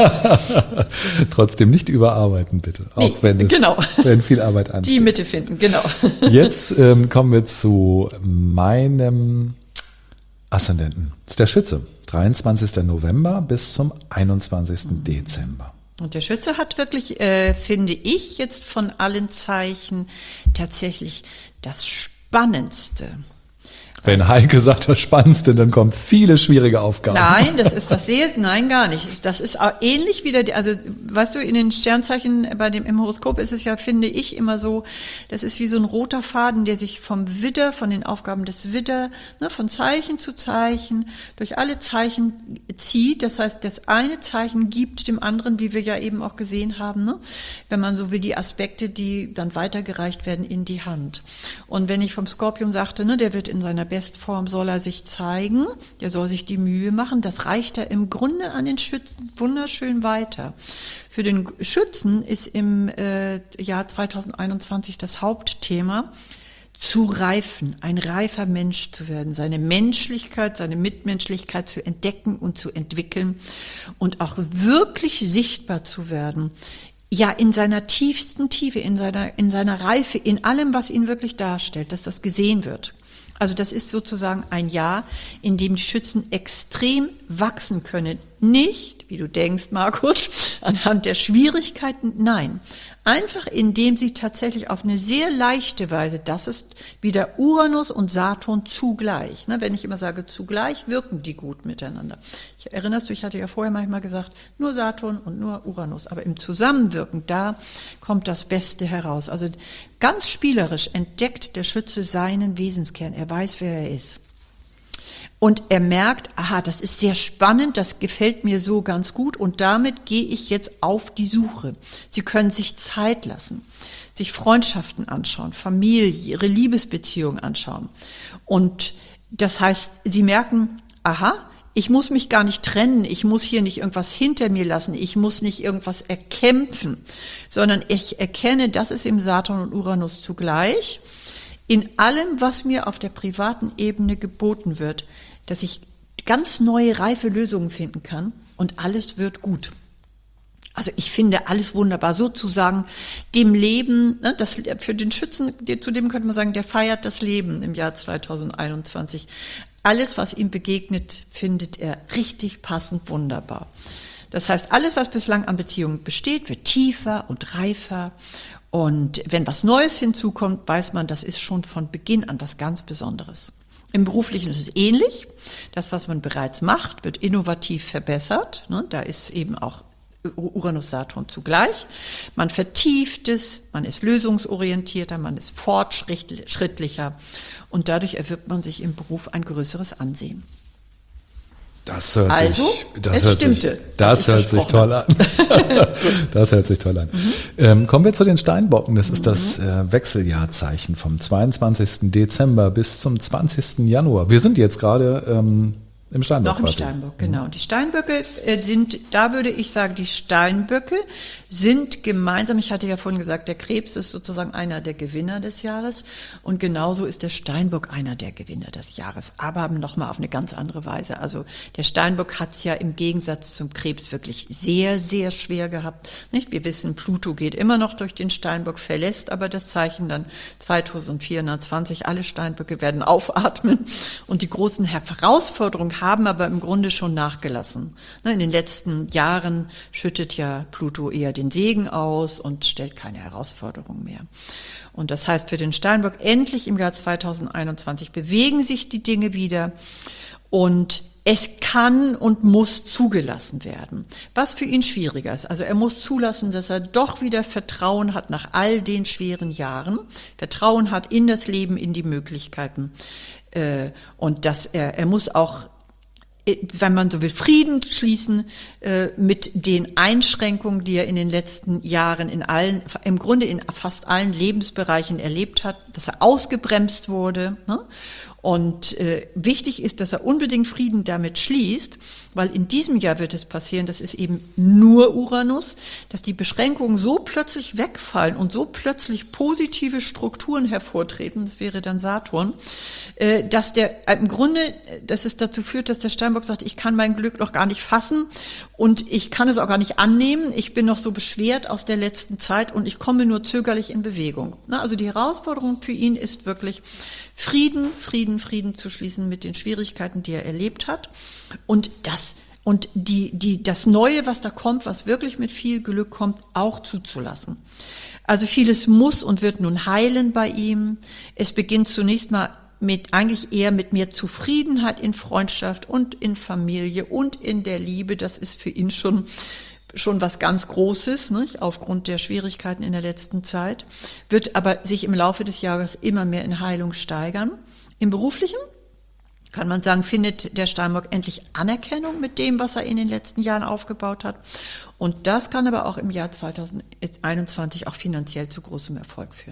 Trotzdem nicht überarbeiten, bitte. Auch nee, wenn es genau. wenn viel Arbeit ansteht. Die Mitte finden, genau. Jetzt ähm, kommen wir zu meinem Aszendenten. Das ist der Schütze. dreiundzwanzigsten November bis zum einundzwanzigsten Dezember. Und der Schütze hat wirklich, äh, finde ich, jetzt von allen Zeichen tatsächlich das Spannendste. Wenn Heike sagt, das Spannendste, dann kommen viele schwierige Aufgaben. Nein, das ist was sehr, nein, gar nicht. Das ist auch ähnlich wie der, also, weißt du, in den Sternzeichen bei dem, im Horoskop ist es ja, finde ich, immer so, das ist wie so ein roter Faden, der sich vom Widder, von den Aufgaben des Widder, ne, von Zeichen zu Zeichen, durch alle Zeichen zieht. Das heißt, das eine Zeichen gibt dem anderen, wie wir ja eben auch gesehen haben, ne, wenn man so will, die Aspekte, die dann weitergereicht werden, in die Hand. Und wenn ich vom Skorpion sagte, ne, der wird in seiner Bestform soll er sich zeigen, der soll sich die Mühe machen. Das reicht er im Grunde an den Schützen wunderschön weiter. Für den Schützen ist im äh, Jahr zweitausendeinundzwanzig das Hauptthema, zu reifen, ein reifer Mensch zu werden, seine Menschlichkeit, seine Mitmenschlichkeit zu entdecken und zu entwickeln und auch wirklich sichtbar zu werden. Ja, in seiner tiefsten Tiefe, in seiner, in seiner Reife, in allem, was ihn wirklich darstellt, dass das gesehen wird. Also das ist sozusagen ein Jahr, in dem die Schützen extrem wachsen können. Nicht, wie du denkst, Markus, anhand der Schwierigkeiten, nein. Einfach indem sie tatsächlich auf eine sehr leichte Weise, das ist wieder Uranus und Saturn zugleich. Ne, wenn ich immer sage zugleich, wirken die gut miteinander. Ich erinnerst du, ich hatte ja vorher manchmal gesagt, nur Saturn und nur Uranus. Aber im Zusammenwirken, da kommt das Beste heraus. Also ganz spielerisch entdeckt der Schütze seinen Wesenskern. Er weiß, wer er ist. Und er merkt, aha, das ist sehr spannend, das gefällt mir so ganz gut und damit gehe ich jetzt auf die Suche. Sie können sich Zeit lassen, sich Freundschaften anschauen, Familie, ihre Liebesbeziehung anschauen. Und das heißt, sie merken, aha, ich muss mich gar nicht trennen, ich muss hier nicht irgendwas hinter mir lassen, ich muss nicht irgendwas erkämpfen, sondern ich erkenne, das ist im Saturn und Uranus zugleich, in allem, was mir auf der privaten Ebene geboten wird, dass ich ganz neue, reife Lösungen finden kann und alles wird gut. Also ich finde alles wunderbar, sozusagen dem Leben, ne, das für den Schützen, zu dem könnte man sagen, der feiert das Leben im Jahr zweitausendeinundzwanzig. Alles, was ihm begegnet, findet er richtig passend wunderbar. Das heißt, alles, was bislang an Beziehungen besteht, wird tiefer und reifer. Und wenn was Neues hinzukommt, weiß man, das ist schon von Beginn an was ganz Besonderes. Im Beruflichen ist es ähnlich. Das, was man bereits macht, wird innovativ verbessert. Da ist eben auch Uranus, Saturn zugleich. Man vertieft es, man ist lösungsorientierter, man ist fortschrittlicher und dadurch erwirbt man sich im Beruf ein größeres Ansehen. Das hört also, sich, das es hört stimmte, sich, das hört sich toll an. Das hört sich toll an. Mhm. Ähm, kommen wir zu den Steinbocken. Das ist mhm. das äh, Wechseljahrzeichen vom zweiundzwanzigsten Dezember bis zum zwanzigsten Januar. Wir sind jetzt gerade ähm, im Steinbock. Noch im quasi. Steinbock, genau. Die Steinböcke äh, sind, da würde ich sagen, die Steinböcke sind gemeinsam, ich hatte ja vorhin gesagt, der Krebs ist sozusagen einer der Gewinner des Jahres und genauso ist der Steinbock einer der Gewinner des Jahres, aber nochmal auf eine ganz andere Weise. Also der Steinbock hat es ja im Gegensatz zum Krebs wirklich sehr, sehr schwer gehabt. Nicht? Wir wissen, Pluto geht immer noch durch den Steinbock, verlässt aber das Zeichen dann zweitausendvierhundertzwanzig. Alle Steinböcke werden aufatmen und die großen Herausforderungen haben aber im Grunde schon nachgelassen. In den letzten Jahren schüttet ja Pluto eher den Segen aus und stellt keine Herausforderung mehr. Und das heißt für den Steinbock, endlich im Jahr zweitausendeinundzwanzig bewegen sich die Dinge wieder und es kann und muss zugelassen werden, was für ihn schwieriger ist. Also er muss zulassen, dass er doch wieder Vertrauen hat nach all den schweren Jahren, Vertrauen hat in das Leben, in die Möglichkeiten und dass er, er muss auch, wenn man so will, Frieden schließen äh, mit den Einschränkungen, die er in den letzten Jahren in allen, im Grunde in fast allen Lebensbereichen erlebt hat, dass er ausgebremst wurde. Ne? Und äh, wichtig ist, dass er unbedingt Frieden damit schließt, weil in diesem Jahr wird es passieren, das ist eben nur Uranus, dass die Beschränkungen so plötzlich wegfallen und so plötzlich positive Strukturen hervortreten, das wäre dann Saturn, äh, dass der im Grunde, dass es dazu führt, dass der Steinbock sagt, ich kann mein Glück noch gar nicht fassen und ich kann es auch gar nicht annehmen, ich bin noch so beschwert aus der letzten Zeit und ich komme nur zögerlich in Bewegung. Na, also die Herausforderung für ihn ist wirklich, Frieden, Frieden, Frieden zu schließen mit den Schwierigkeiten, die er erlebt hat und das und die die das Neue, was da kommt, was wirklich mit viel Glück kommt, auch zuzulassen. Also vieles muss und wird nun heilen bei ihm. Es beginnt zunächst mal mit eigentlich eher mit mehr Zufriedenheit in Freundschaft und in Familie und in der Liebe. Das ist für ihn schon schon was ganz Großes, nicht? Aufgrund der Schwierigkeiten in der letzten Zeit, wird aber sich im Laufe des Jahres immer mehr in Heilung steigern. Im Beruflichen kann man sagen, findet der Steinbock endlich Anerkennung mit dem, was er in den letzten Jahren aufgebaut hat. Und das kann aber auch im Jahr zweitausendeinundzwanzig auch finanziell zu großem Erfolg führen.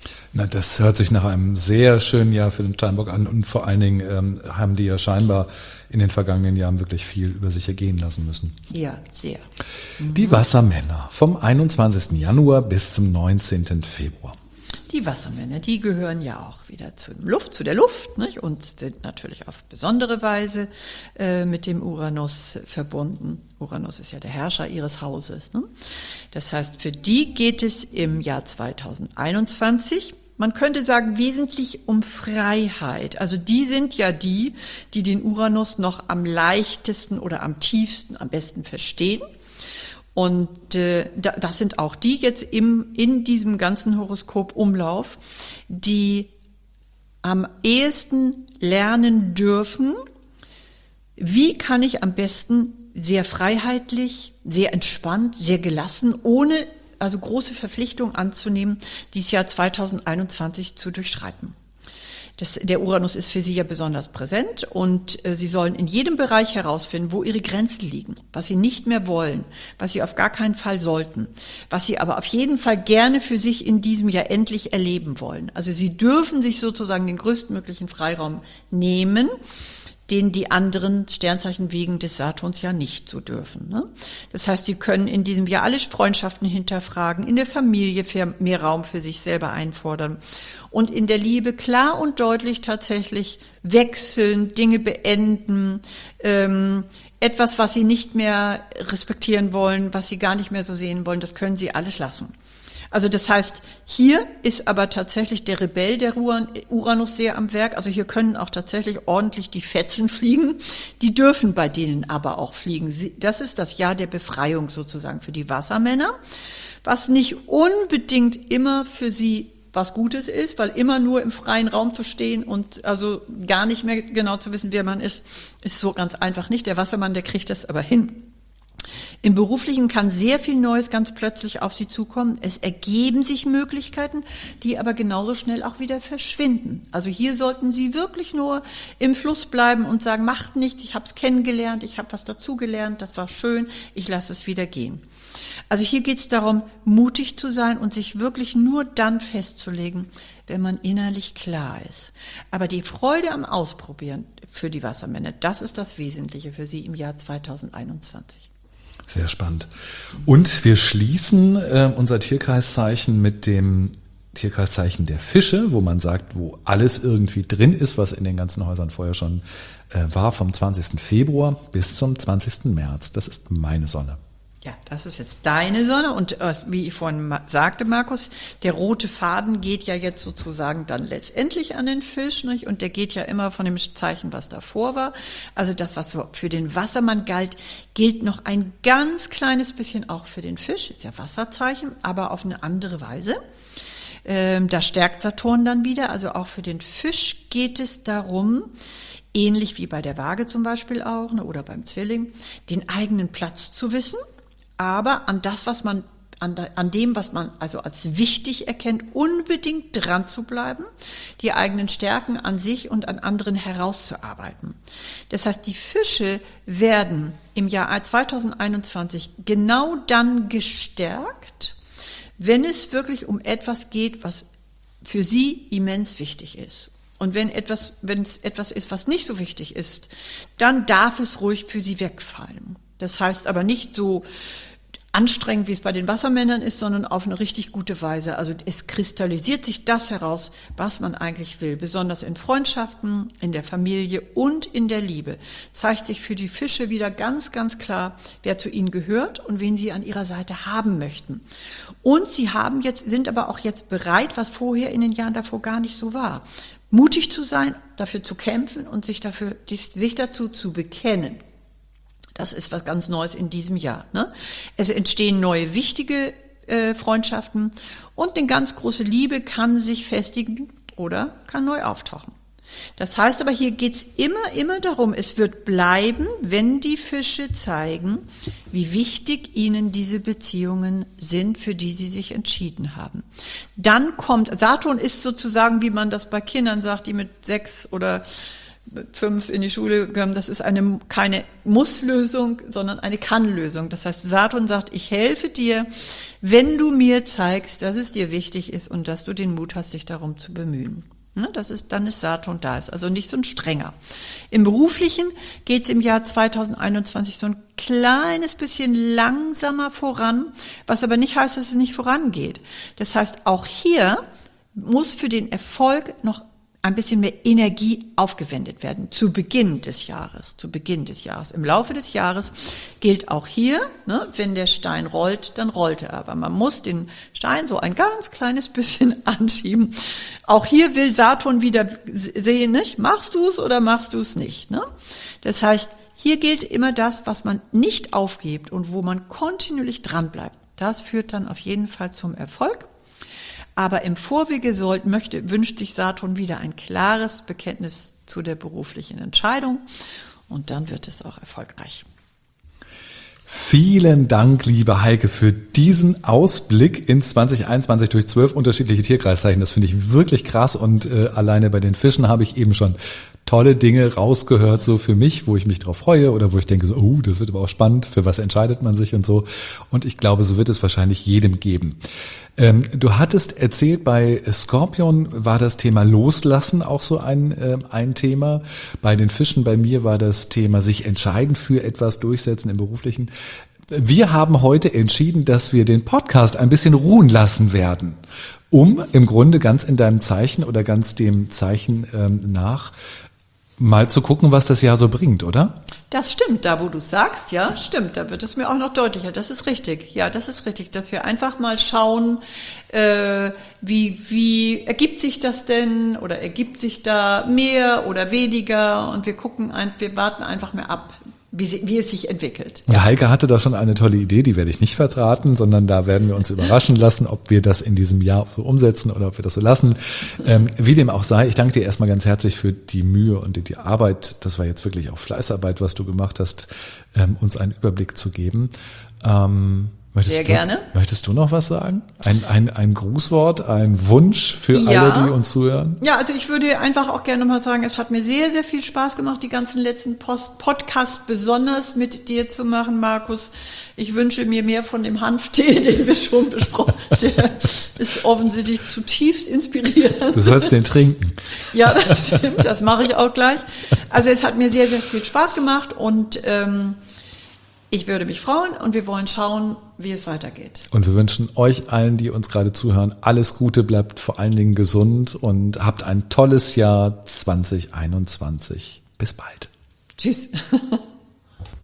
Na, das hört sich nach einem sehr schönen Jahr für den Steinbock an und vor allen Dingen ähm, haben die ja scheinbar in den vergangenen Jahren wirklich viel über sich ergehen lassen müssen. Ja, sehr. Mhm. Die Wassermänner vom einundzwanzigsten Januar bis zum neunzehnten Februar. Die Wassermänner, die gehören ja auch wieder zur Luft, zu der Luft, nicht? Und sind natürlich auf besondere Weise äh, mit dem Uranus verbunden. Uranus ist ja der Herrscher ihres Hauses. Ne? Das heißt, für die geht es im Jahr zweitausendeinundzwanzig, man könnte sagen, wesentlich um Freiheit. Also die sind ja die, die den Uranus noch am leichtesten oder am tiefsten, am besten verstehen. Und äh, das sind auch die jetzt im, in diesem ganzen Horoskopumlauf, die am ehesten lernen dürfen, wie kann ich am besten sehr freiheitlich, sehr entspannt, sehr gelassen, ohne also große Verpflichtungen anzunehmen, dieses Jahr zweitausendeinundzwanzig zu durchschreiten. Das, der Uranus ist für sie ja besonders präsent und äh, sie sollen in jedem Bereich herausfinden, wo ihre Grenzen liegen, was sie nicht mehr wollen, was sie auf gar keinen Fall sollten, was sie aber auf jeden Fall gerne für sich in diesem Jahr endlich erleben wollen. Also sie dürfen sich sozusagen den größtmöglichen Freiraum nehmen, den die anderen Sternzeichen wegen des Saturns ja nicht so dürfen. Ne? Das heißt, sie können in diesem Jahr alle Freundschaften hinterfragen, in der Familie mehr Raum für sich selber einfordern und in der Liebe klar und deutlich tatsächlich wechseln, Dinge beenden, ähm, etwas, was sie nicht mehr respektieren wollen, was sie gar nicht mehr so sehen wollen, das können sie alles lassen. Also das heißt, hier ist aber tatsächlich der Rebell, der Uranus, sehr am Werk. Also hier können auch tatsächlich ordentlich die Fetzen fliegen. Die dürfen bei denen aber auch fliegen. Das ist das Jahr der Befreiung sozusagen für die Wassermänner, was nicht unbedingt immer für sie was Gutes ist, weil immer nur im freien Raum zu stehen und also gar nicht mehr genau zu wissen, wer man ist, ist so ganz einfach nicht. Der Wassermann, der kriegt das aber hin. Im Beruflichen kann sehr viel Neues ganz plötzlich auf Sie zukommen. Es ergeben sich Möglichkeiten, die aber genauso schnell auch wieder verschwinden. Also hier sollten Sie wirklich nur im Fluss bleiben und sagen, macht nichts, ich habe es kennengelernt, ich habe was dazugelernt, das war schön, ich lasse es wieder gehen. Also hier geht es darum, mutig zu sein und sich wirklich nur dann festzulegen, wenn man innerlich klar ist. Aber die Freude am Ausprobieren für die Wassermänner, das ist das Wesentliche für Sie im Jahr zweitausendeinundzwanzig. Sehr spannend. Und wir schließen äh, unser Tierkreiszeichen mit dem Tierkreiszeichen der Fische, wo man sagt, wo alles irgendwie drin ist, was in den ganzen Häusern vorher schon äh, war, vom zwanzigsten Februar bis zum zwanzigsten März. Das ist meine Sonne. Ja, das ist jetzt deine Sonne und äh, wie ich vorhin ma- sagte, Markus, der rote Faden geht ja jetzt sozusagen dann letztendlich an den Fisch, nicht? Und der geht ja immer von dem Zeichen, was davor war. Also das, was so für den Wassermann galt, gilt noch ein ganz kleines bisschen auch für den Fisch, ist ja Wasserzeichen, aber auf eine andere Weise. Ähm, da stärkt Saturn dann wieder, also auch für den Fisch geht es darum, ähnlich wie bei der Waage zum Beispiel auch, ne, oder beim Zwilling, den eigenen Platz zu wissen, aber an das, was man, an, an dem, was man also als wichtig erkennt, unbedingt dran zu bleiben, die eigenen Stärken an sich und an anderen herauszuarbeiten. Das heißt, die Fische werden im Jahr zweitausendeinundzwanzig genau dann gestärkt, wenn es wirklich um etwas geht, was für sie immens wichtig ist. Und wenn etwas, wenn es etwas ist, was nicht so wichtig ist, dann darf es ruhig für sie wegfallen. Das heißt aber nicht so anstrengend, wie es bei den Wassermännern ist, sondern auf eine richtig gute Weise. Also es kristallisiert sich das heraus, was man eigentlich will. Besonders in Freundschaften, in der Familie und in der Liebe zeigt sich für die Fische wieder ganz, ganz klar, wer zu ihnen gehört und wen sie an ihrer Seite haben möchten. Und sie haben jetzt, sind aber auch jetzt bereit, was vorher in den Jahren davor gar nicht so war, mutig zu sein, dafür zu kämpfen und sich dafür, sich dazu zu bekennen. Das ist was ganz Neues in diesem Jahr. Ne? Es entstehen neue wichtige äh, Freundschaften und eine ganz große Liebe kann sich festigen oder kann neu auftauchen. Das heißt aber, hier geht's immer, immer darum, es wird bleiben, wenn die Fische zeigen, wie wichtig ihnen diese Beziehungen sind, für die sie sich entschieden haben. Dann kommt, Saturn ist sozusagen, wie man das bei Kindern sagt, die mit sechs oder fünf in die Schule gekommen, das ist eine keine Muss-Lösung, sondern eine Kann-Lösung. Das heißt, Saturn sagt, ich helfe dir, wenn du mir zeigst, dass es dir wichtig ist und dass du den Mut hast, dich darum zu bemühen. Ne, das ist, dann ist Saturn da, ist also nicht so ein strenger. Im Beruflichen geht es im Jahr zweitausendeinundzwanzig so ein kleines bisschen langsamer voran, was aber nicht heißt, dass es nicht vorangeht. Das heißt, auch hier muss für den Erfolg noch ein bisschen mehr Energie aufgewendet werden, zu Beginn des Jahres, zu Beginn des Jahres. Im Laufe des Jahres gilt auch hier, ne, wenn der Stein rollt, dann rollt er. Aber man muss den Stein so ein ganz kleines bisschen anschieben. Auch hier will Saturn wieder sehen, nicht? Machst du es oder machst du es nicht? Ne? Das heißt, hier gilt immer das, was man nicht aufgibt und wo man kontinuierlich dran bleibt. Das führt dann auf jeden Fall zum Erfolg. Aber im Vorwege sollte, möchte, wünscht sich Saturn wieder ein klares Bekenntnis zu der beruflichen Entscheidung und dann wird es auch erfolgreich. Vielen Dank, liebe Heike, für diesen Ausblick in zwanzig einundzwanzig durch zwölf unterschiedliche Tierkreiszeichen. Das finde ich wirklich krass und äh, alleine bei den Fischen habe ich eben schon tolle Dinge rausgehört, so für mich, wo ich mich drauf freue oder wo ich denke, so, oh, das wird aber auch spannend, für was entscheidet man sich und so. Und ich glaube, so wird es wahrscheinlich jedem geben. Ähm, du hattest erzählt, bei Skorpion war das Thema Loslassen auch so ein, äh, ein Thema. Bei den Fischen, bei mir war das Thema sich entscheiden für etwas, durchsetzen im Beruflichen. Wir haben heute entschieden, dass wir den Podcast ein bisschen ruhen lassen werden, um im Grunde ganz in deinem Zeichen oder ganz dem Zeichen ähm, nach mal zu gucken, was das Jahr so bringt, oder? Das stimmt, da wo du sagst, ja, stimmt, da wird es mir auch noch deutlicher. Das ist richtig, ja, das ist richtig, dass wir einfach mal schauen, äh, wie, wie ergibt sich das denn oder ergibt sich da mehr oder weniger und wir gucken, ein, wir warten einfach mehr ab, wie, sie, wie es sich entwickelt. Und Heike hatte da schon eine tolle Idee, die werde ich nicht verraten, sondern da werden wir uns überraschen lassen, ob wir das in diesem Jahr so umsetzen oder ob wir das so lassen. Ähm, wie dem auch sei, ich danke dir erstmal ganz herzlich für die Mühe und die, die Arbeit. Das war jetzt wirklich auch Fleißarbeit, was du gemacht hast, ähm, uns einen Überblick zu geben. Ähm, Möchtest Sehr du, gerne. Möchtest du noch was sagen? Ein, ein, ein Grußwort, ein Wunsch für Ja. alle, die uns zuhören? Ja, also ich würde einfach auch gerne mal sagen, es hat mir sehr, sehr viel Spaß gemacht, die ganzen letzten Post Podcasts besonders mit dir zu machen, Markus. Ich wünsche mir mehr von dem Hanftee, den wir schon besprochen haben. Der ist offensichtlich zutiefst inspirierend. Du sollst den trinken. Ja, das stimmt, das mache ich auch gleich. Also es hat mir sehr, sehr viel Spaß gemacht und ähm, ich würde mich freuen und wir wollen schauen, wie es weitergeht. Und wir wünschen euch allen, die uns gerade zuhören, alles Gute, bleibt vor allen Dingen gesund und habt ein tolles Jahr zwanzig einundzwanzig. Bis bald. Tschüss.